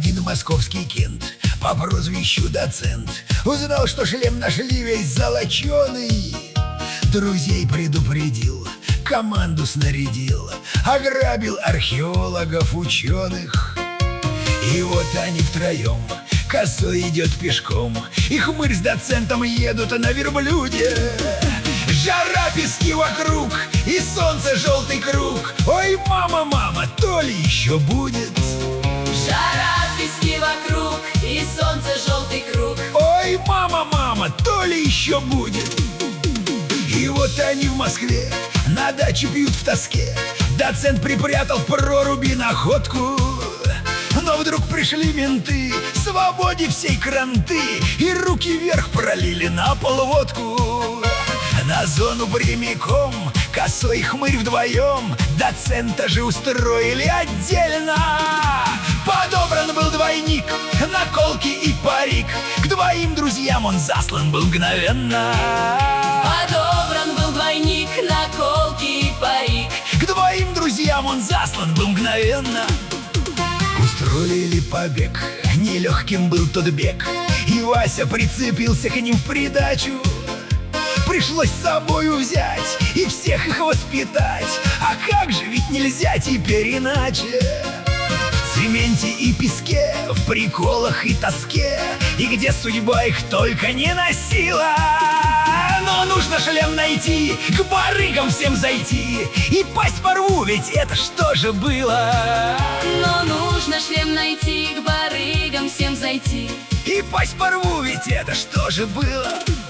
один московский кент по прозвищу Доцент узнал, что шлем нашли весь золоченый. Друзей предупредил, команду снарядил, ограбил археологов, ученых. И вот они втроем, Косой идет пешком, и Хмырь с Доцентом едут на верблюде. Жара, пески вокруг, и солнце желтый круг. Ой, мама, мама, то ли еще будет. Жара, пески вокруг, и солнце желтый круг. Ой, мама, мама, то ли еще будет. И вот они в Москве на даче пьют в тоске. Доцент припрятал в проруби находку. Но вдруг пришли менты, свободе всей кранты, и руки вверх пролили на пол водку. На зону прямиком, Косой и Хмырь вдвоем Доцента же устроили отдельно. Подобран был двойник, наколки и парик. К двоим друзьям он заслан был мгновенно. Подобран был двойник, наколки и парик. К двоим друзьям он заслан был мгновенно. Устроили побег, нелегким был тот бег, и Вася прицепился к ним в придачу. Пришлось с собою взять и всех их воспитать. А как же, ведь нельзя теперь иначе. В цементе и песке, в приколах и тоске, и где судьба их только не носила. Но нужно шлем найти, к барыгам всем зайти, и пасть порву, ведь это что же было? Но нужно шлем найти, к барыгам всем зайти, и пасть порву, ведь это что же было?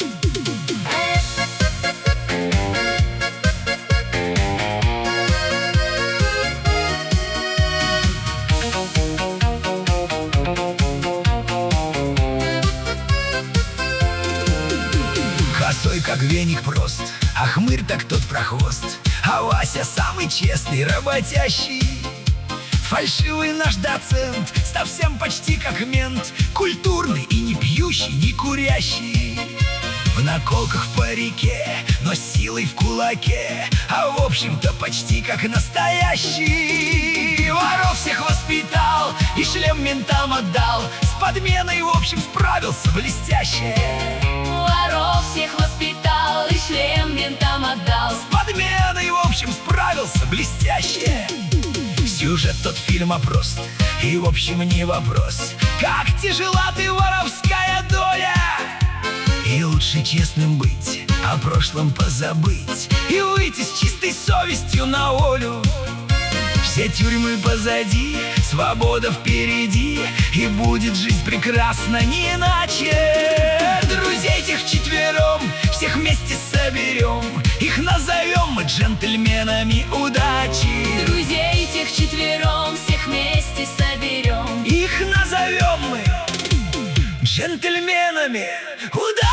Косой как веник прост, а Хмырь так тот прохвост, а Вася самый честный, работящий. Фальшивый наш Доцент, совсем почти как мент, культурный и не пьющий, не курящий. В наколках в парике, но силой в кулаке, а в общем-то почти как настоящий. Воров всех воспитал и шлем ментам отдал, с подменой в общем справился блестяще. Воров всех воспитал и шлем ментам отдал, с подменой в общем справился блестяще. Сюжет тот фильма прост, и в общем не вопрос, как тяжела ты, воровская доля. И лучше честным быть, о прошлом позабыть, и выйти с чистой совестью на волю. Все тюрьмы позади, свобода впереди, и будет жизнь прекрасна не иначе. Друзей тех четвером всех вместе соберем, их назовем мы джентльменами удачи. Друзей тех четвером всех вместе соберем, их назовем мы джентльменами удачи.